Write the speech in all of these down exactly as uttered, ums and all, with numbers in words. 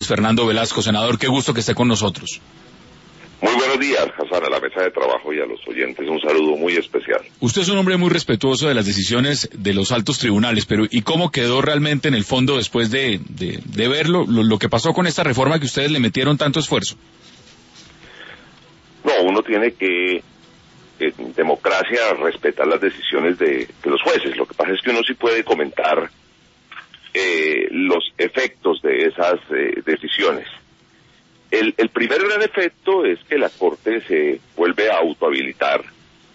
Fernando Velasco. Senador, qué gusto que esté con nosotros. Muy buenos días, Hassan, a la mesa de trabajo y a los oyentes. Un saludo muy especial. Usted es un hombre muy respetuoso de las decisiones de los altos tribunales, pero ¿y cómo quedó realmente en el fondo después de, de, de ver lo, lo, lo que pasó con esta reforma que ustedes le metieron tanto esfuerzo? No, uno tiene que, en democracia, respetar las decisiones de, de los jueces. Lo que pasa es que uno sí puede comentar eh, los efectos de esas eh, decisiones. El, el primer gran efecto es que la Corte se vuelve a autohabilitar,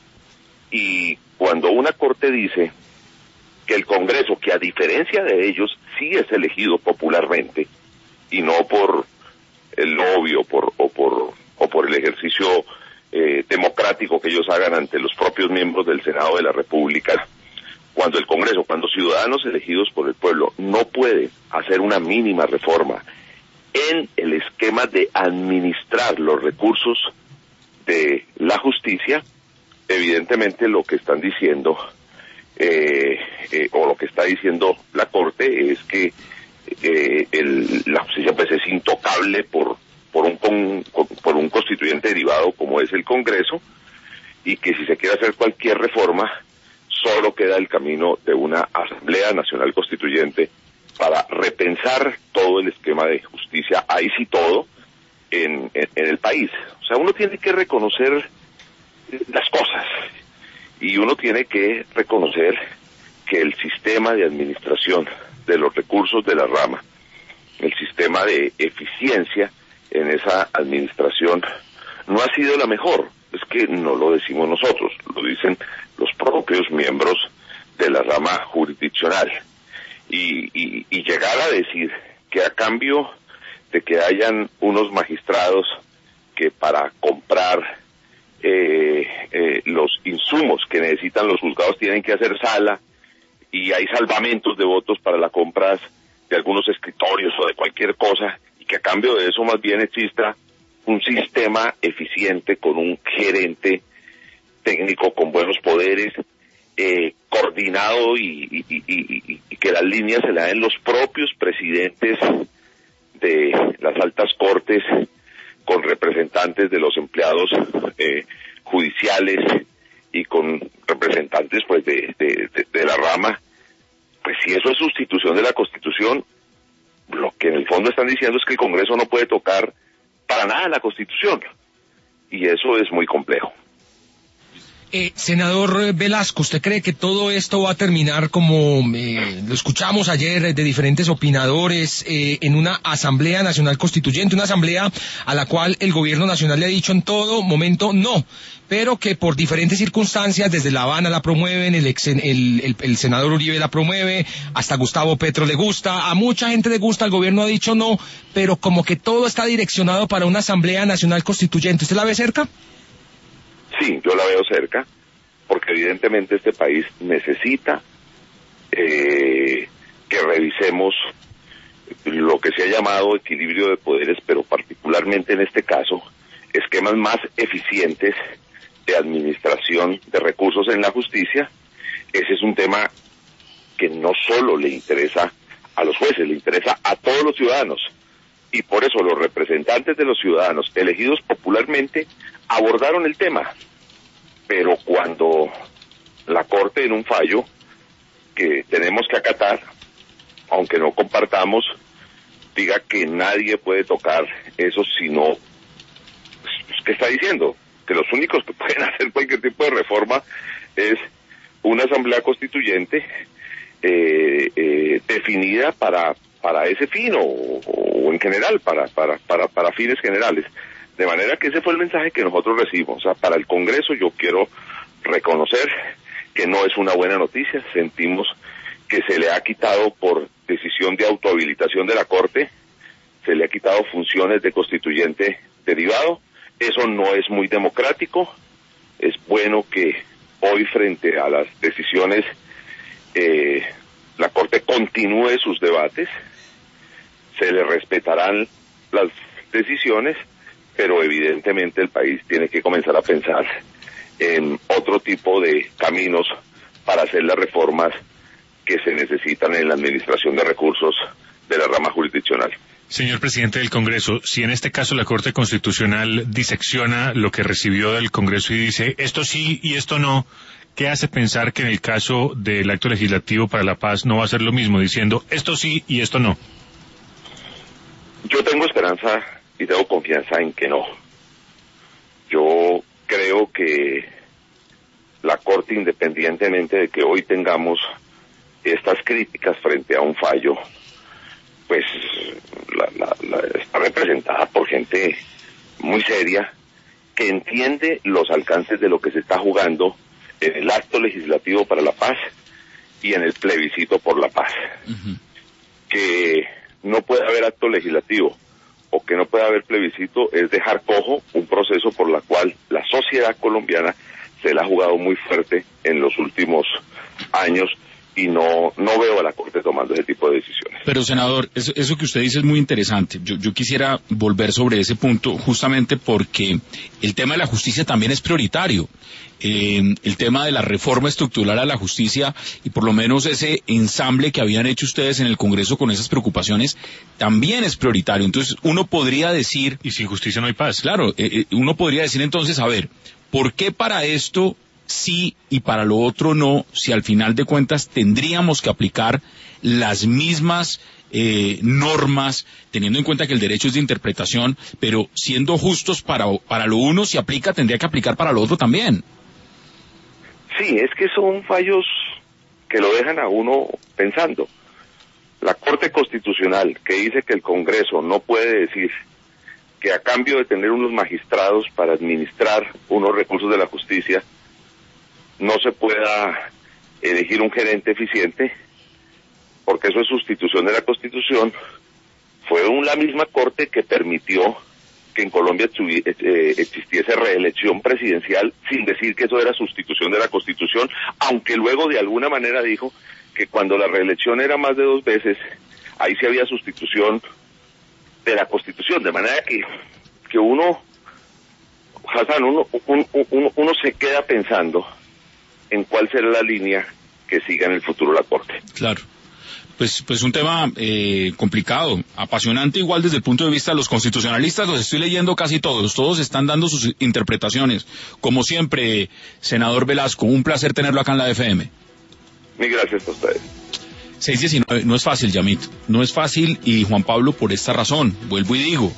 y cuando una Corte dice que el Congreso, que a diferencia de ellos sí es elegido popularmente y no por el lobby o por, o por, o por el ejercicio eh, democrático que ellos hagan ante los propios miembros del Senado de la República, cuando el Congreso, cuando ciudadanos elegidos por el pueblo no pueden hacer una mínima reforma en el esquema de administrar los recursos de la justicia, evidentemente lo que están diciendo, eh, eh, o lo que está diciendo la Corte, es que eh, el, la justicia pues es intocable por, por, un con, por un constituyente derivado como es el Congreso, y que si se quiere hacer cualquier reforma, solo queda el camino de una Asamblea Nacional Constituyente para repensar todo el esquema de justicia, ahí sí todo, en, en, en el país. O sea, uno tiene que reconocer las cosas, y uno tiene que reconocer que el sistema de administración de los recursos de la rama, el sistema de eficiencia en esa administración, no ha sido la mejor. Es que no lo decimos nosotros, lo dicen los propios miembros de la rama jurisdiccional. Y, y, y llegar a decir que a cambio de que hayan unos magistrados que para comprar eh, eh, los insumos que necesitan los juzgados tienen que hacer sala, y hay salvamentos de votos para las compras de algunos escritorios o de cualquier cosa, y que a cambio de eso más bien exista un sistema eficiente con un gerente técnico con buenos poderes, Eh, coordinado y, y, y, y, y que las líneas se la den los propios presidentes de las altas cortes, con representantes de los empleados eh, judiciales y con representantes pues de, de, de, de la rama. Pues si eso es sustitución de la Constitución, lo que en el fondo están diciendo es que el Congreso no puede tocar para nada la Constitución, y eso es muy complejo. Eh, senador Velasco, ¿usted cree que todo esto va a terminar como eh, lo escuchamos ayer de diferentes opinadores, eh, en una Asamblea Nacional Constituyente, una asamblea a la cual el gobierno nacional le ha dicho en todo momento no, pero que por diferentes circunstancias desde La Habana la promueven, el, ex, el, el, el senador Uribe la promueve, hasta Gustavo Petro le gusta, a mucha gente le gusta, el gobierno ha dicho no, pero como que todo está direccionado para una Asamblea Nacional Constituyente? ¿Usted la ve cerca? Sí, yo la veo cerca, porque evidentemente este país necesita eh, que revisemos lo que se ha llamado equilibrio de poderes, pero particularmente en este caso, esquemas más eficientes de administración de recursos en la justicia. Ese es un tema que no solo le interesa a los jueces, le interesa a todos los ciudadanos, y por eso los representantes de los ciudadanos elegidos popularmente abordaron el tema. Pero cuando la Corte, en un fallo que tenemos que acatar, aunque no compartamos, diga que nadie puede tocar eso, sino, ¿qué está diciendo? Que los únicos que pueden hacer cualquier tipo de reforma es una Asamblea Constituyente eh, eh, definida para para ese fin, o, o en general, para, para, para, para fines generales. De manera que ese fue el mensaje que nosotros recibimos. O sea, para el Congreso yo quiero reconocer que no es una buena noticia. Sentimos que se le ha quitado, por decisión de autohabilitación de la Corte, se le ha quitado funciones de constituyente derivado. Eso no es muy democrático. Es bueno que hoy, frente a las decisiones, eh, la Corte continúe sus debates. Se le respetarán las decisiones, pero evidentemente el país tiene que comenzar a pensar en otro tipo de caminos para hacer las reformas que se necesitan en la administración de recursos de la rama jurisdiccional. Señor presidente del Congreso, si en este caso la Corte Constitucional disecciona lo que recibió del Congreso y dice esto sí y esto no, ¿qué hace pensar que en el caso del acto legislativo para la paz no va a ser lo mismo, diciendo esto sí y esto no? Yo tengo esperanza y tengo confianza en que no. Yo creo que la Corte, independientemente de que hoy tengamos estas críticas frente a un fallo, pues la, la, la, está representada por gente muy seria que entiende los alcances de lo que se está jugando en el acto legislativo para la paz y en el plebiscito por la paz. Uh-huh. Que no puede haber acto legislativo o que no puede haber plebiscito es dejar cojo un proceso por la cual la sociedad colombiana se la ha jugado muy fuerte en los últimos años. Y no no veo a la Corte tomando ese tipo de decisiones. Pero, senador, eso, eso que usted dice es muy interesante. Yo, yo quisiera volver sobre ese punto justamente porque el tema de la justicia también es prioritario. Eh, el tema de la reforma estructural a la justicia y por lo menos ese ensamble que habían hecho ustedes en el Congreso con esas preocupaciones también es prioritario. Entonces, uno podría decir... Y sin justicia no hay paz. Claro, eh, uno podría decir entonces, a ver, ¿por qué para esto sí y para lo otro no, si al final de cuentas tendríamos que aplicar las mismas eh, normas, teniendo en cuenta que el derecho es de interpretación, pero siendo justos para, para lo uno si aplica, tendría que aplicar para lo otro también? Sí, es que son fallos que lo dejan a uno pensando. La Corte Constitucional, que dice que el Congreso no puede decir que a cambio de tener unos magistrados para administrar unos recursos de la justicia, no se pueda elegir un gerente eficiente, porque eso es sustitución de la Constitución, fue la misma Corte que permitió que en Colombia eh, existiese reelección presidencial sin decir que eso era sustitución de la Constitución, aunque luego de alguna manera dijo que cuando la reelección era más de dos veces, ahí sí había sustitución de la Constitución, de manera que, que uno, Hassan, uno, uno, uno, uno se queda pensando en cuál será la línea que siga en el futuro la Corte. Claro. Pues, pues un tema eh, complicado, apasionante igual desde el punto de vista de los constitucionalistas, los estoy leyendo casi todos, todos están dando sus interpretaciones. Como siempre, senador Velasco, un placer tenerlo acá en la F M. Mil gracias a ustedes. seis diecinueve, no es fácil, Yamit, no es fácil, y Juan Pablo, por esta razón, vuelvo y digo,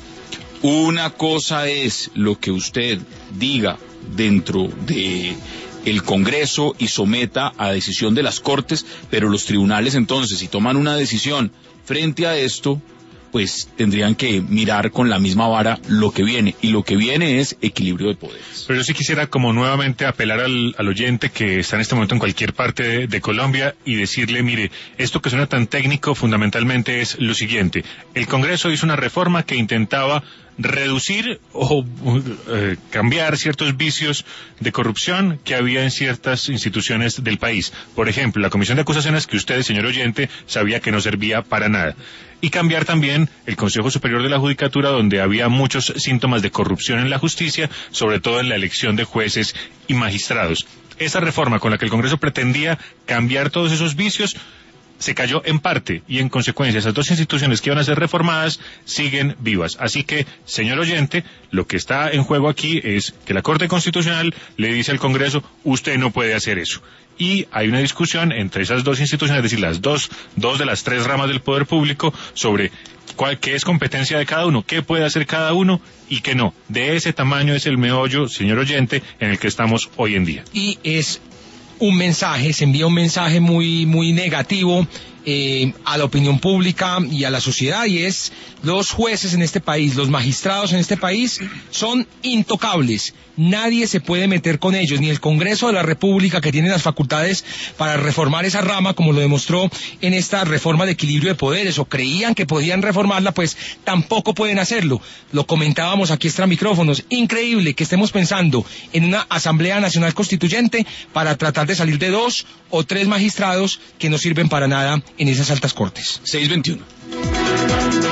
una cosa es lo que usted diga dentro de el Congreso y someta a decisión de las Cortes, pero los tribunales entonces, si toman una decisión frente a esto, pues tendrían que mirar con la misma vara lo que viene, y lo que viene es equilibrio de poderes. Pero yo sí quisiera como nuevamente apelar al, al oyente que está en este momento en cualquier parte de, de Colombia y decirle, mire, esto que suena tan técnico fundamentalmente es lo siguiente: el Congreso hizo una reforma que intentaba reducir o eh, cambiar ciertos vicios de corrupción que había en ciertas instituciones del país. Por ejemplo, la Comisión de Acusaciones, que usted, señor oyente, sabía que no servía para nada. Y cambiar también el Consejo Superior de la Judicatura, donde había muchos síntomas de corrupción en la justicia, sobre todo en la elección de jueces y magistrados. Esa reforma con la que el Congreso pretendía cambiar todos esos vicios se cayó en parte, y en consecuencia esas dos instituciones que iban a ser reformadas siguen vivas. Así que, señor oyente, lo que está en juego aquí es que la Corte Constitucional le dice al Congreso, usted no puede hacer eso. Y hay una discusión entre esas dos instituciones, es decir, las dos, dos de las tres ramas del poder público, sobre cuál, qué es competencia de cada uno, qué puede hacer cada uno y qué no. De ese tamaño es el meollo, señor oyente, en el que estamos hoy en día. Y es un mensaje, se envía un mensaje muy muy negativo eh, a la opinión pública y a la sociedad, y es: los jueces en este país, los magistrados en este país son intocables, nadie se puede meter con ellos, ni el Congreso de la República, que tiene las facultades para reformar esa rama, como lo demostró en esta reforma de equilibrio de poderes, o creían que podían reformarla, pues tampoco pueden hacerlo. Lo comentábamos aquí extra micrófonos, increíble que estemos pensando en una Asamblea Nacional Constituyente para tratar de salir de dos o tres magistrados que no sirven para nada en esas altas cortes. seis veintiuno.